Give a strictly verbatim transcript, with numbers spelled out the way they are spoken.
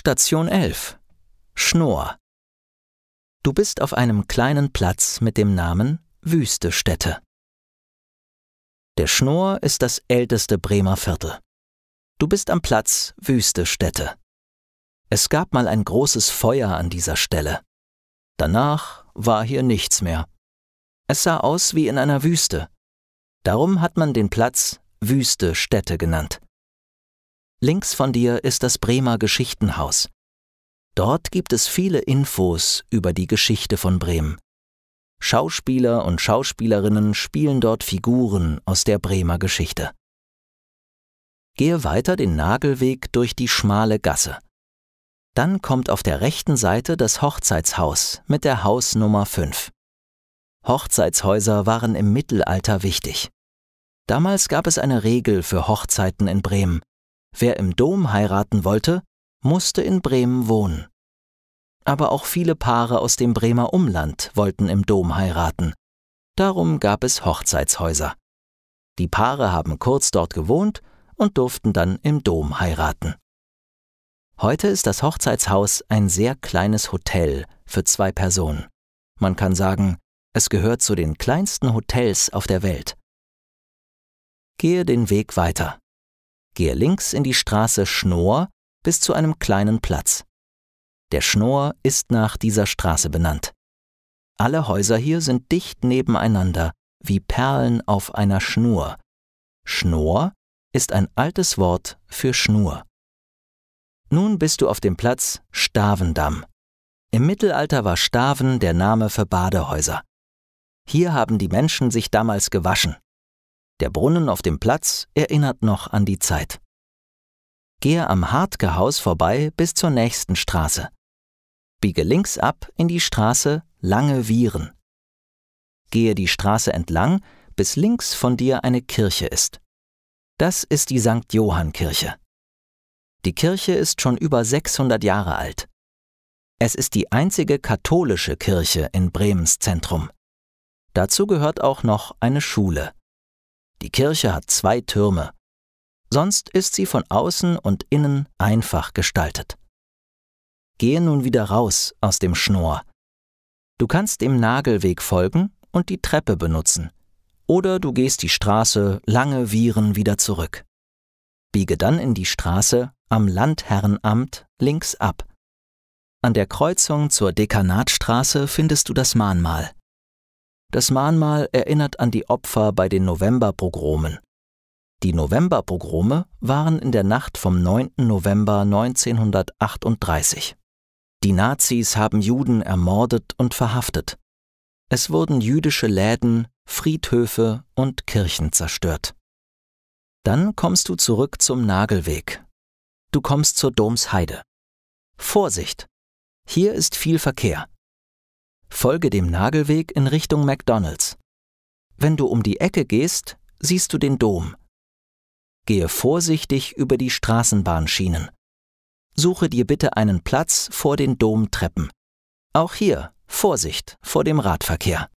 Station elf. Schnoor. Du bist auf einem kleinen Platz mit dem Namen Wüstestätte. Der Schnoor ist das älteste Bremer Viertel. Du bist am Platz Wüstestätte. Es gab mal ein großes Feuer an dieser Stelle. Danach war hier nichts mehr. Es sah aus wie in einer Wüste. Darum hat man den Platz Wüstestätte genannt. Links von dir ist das Bremer Geschichtenhaus. Dort gibt es viele Infos über die Geschichte von Bremen. Schauspieler und Schauspielerinnen spielen dort Figuren aus der Bremer Geschichte. Gehe weiter den Nagelweg durch die schmale Gasse. Dann kommt auf der rechten Seite das Hochzeitshaus mit der Hausnummer fünf. Hochzeitshäuser waren im Mittelalter wichtig. Damals gab es eine Regel für Hochzeiten in Bremen. Wer im Dom heiraten wollte, musste in Bremen wohnen. Aber auch viele Paare aus dem Bremer Umland wollten im Dom heiraten. Darum gab es Hochzeitshäuser. Die Paare haben kurz dort gewohnt und durften dann im Dom heiraten. Heute ist das Hochzeitshaus ein sehr kleines Hotel für zwei Personen. Man kann sagen, es gehört zu den kleinsten Hotels auf der Welt. Gehe den Weg weiter. Gehe links in die Straße Schnoor bis zu einem kleinen Platz. Der Schnoor ist nach dieser Straße benannt. Alle Häuser hier sind dicht nebeneinander, wie Perlen auf einer Schnur. Schnoor ist ein altes Wort für Schnur. Nun bist du auf dem Platz Stavendamm. Im Mittelalter war Staven der Name für Badehäuser. Hier haben die Menschen sich damals gewaschen. Der Brunnen auf dem Platz erinnert noch an die Zeit. Gehe am Hartke-Haus vorbei bis zur nächsten Straße. Biege links ab in die Straße Lange Vieren. Gehe die Straße entlang, bis links von dir eine Kirche ist. Das ist die Sankt Johann-Kirche. Die Kirche ist schon über sechshundert Jahre alt. Es ist die einzige katholische Kirche in Bremens Zentrum. Dazu gehört auch noch eine Schule. Die Kirche hat zwei Türme. Sonst ist sie von außen und innen einfach gestaltet. Gehe nun wieder raus aus dem Schnoor. Du kannst dem Nagelweg folgen und die Treppe benutzen. Oder du gehst die Straße Lange Vieren wieder zurück. Biege dann in die Straße am Landherrenamt links ab. An der Kreuzung zur Dekanatstraße findest du das Mahnmal. Das Mahnmal erinnert an die Opfer bei den Novemberpogromen. Die Novemberpogrome waren in der Nacht vom neunten November neunzehnhundertachtunddreißig. Die Nazis haben Juden ermordet und verhaftet. Es wurden jüdische Läden, Friedhöfe und Kirchen zerstört. Dann kommst du zurück zum Nagelweg. Du kommst zur Domsheide. Vorsicht! Hier ist viel Verkehr. Folge dem Nagelweg in Richtung McDonald's. Wenn du um die Ecke gehst, siehst du den Dom. Gehe vorsichtig über die Straßenbahnschienen. Suche dir bitte einen Platz vor den Domtreppen. Auch hier Vorsicht vor dem Radverkehr.